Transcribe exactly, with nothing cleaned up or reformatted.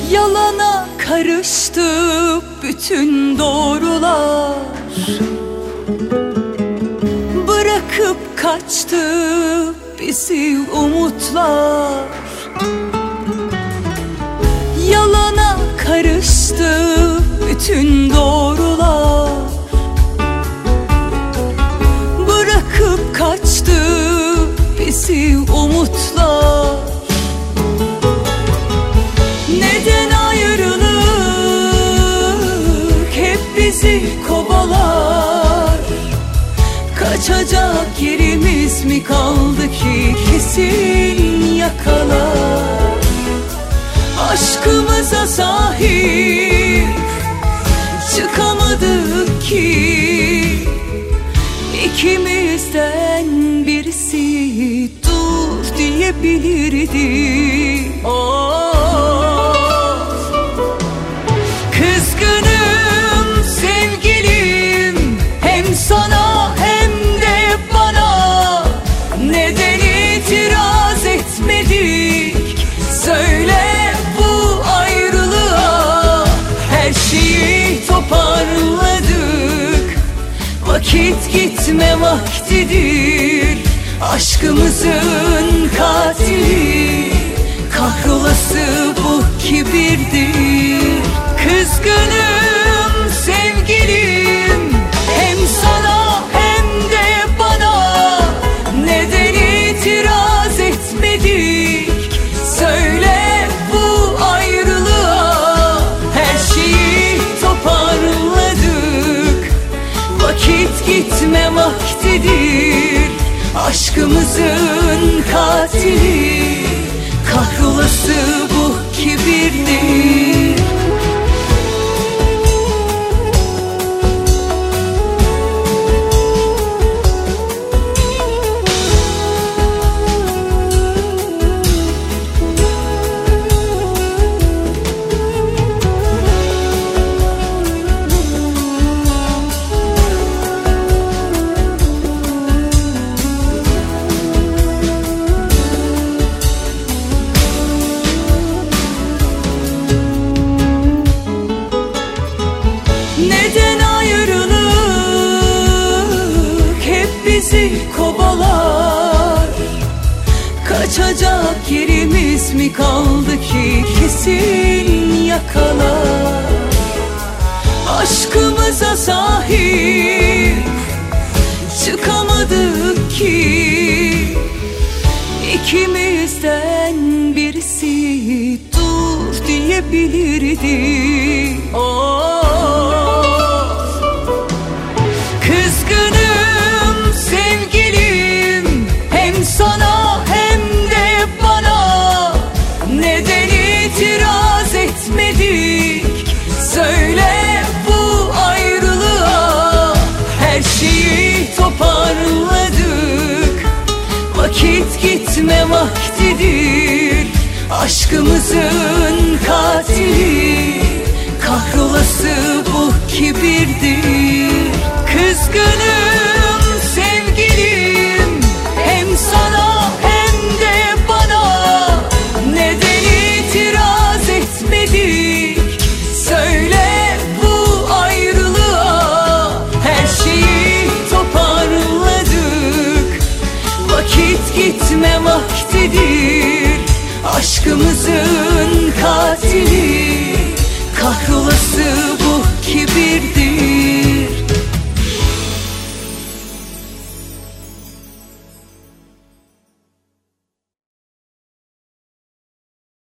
Yalana karıştı bütün doğrular, bırakıp kaçtı bizi umutlar. Yalana karıştı bütün doğrular, bırakıp kaçtı bizi umutlar. Neden ayrılık hep bizi kovalar? Kaçacak yerimiz mi kaldı ki kesin yakalar? Aşkımıza sahip çıkamadık ki, ikimizden birisi dur diyebilirdi. Oh. Kızgınım sevgilim, hem sana hem de bana. Neden itiraz etmedik? Söyle bu ayrılığa. Her şeyi toparladık, vakit gitme vaktidir. Aşkımızın katili kahrolası bu kibirdir. Kızgınım sevgilim, hem sana hem de bana. Neden itiraz etmedik? Söyle bu ayrılığa. Her şeyi toparladık, vakit gitme vaktidir. Aşkımızın katili kahrolası bu kibirdir. Neden ayrılık hep bizi kovalar? Kaçacak yerimiz mi kaldı ki kesin yakalar? Aşkımıza sahip çıkamadık ki, ikimizden birisi dur diyebilirdi. Oh. Kızgınım sevgilim, hem sana hem de bana. Neden itiraz etmedik? Söyle bu ayrılığa. Her şeyi toparladık, vakit gitme vaktidir. Aşkımızın katili kahrolası bu kibirdir. Kızgınım sevgilim, hem sana hem de bana. Neden itiraz etmedik? Söyle bu ayrılığa. Her şeyi toparladık, vakit gitme vaktidir. Aşkımızın katili kahrolası bu kibirdir.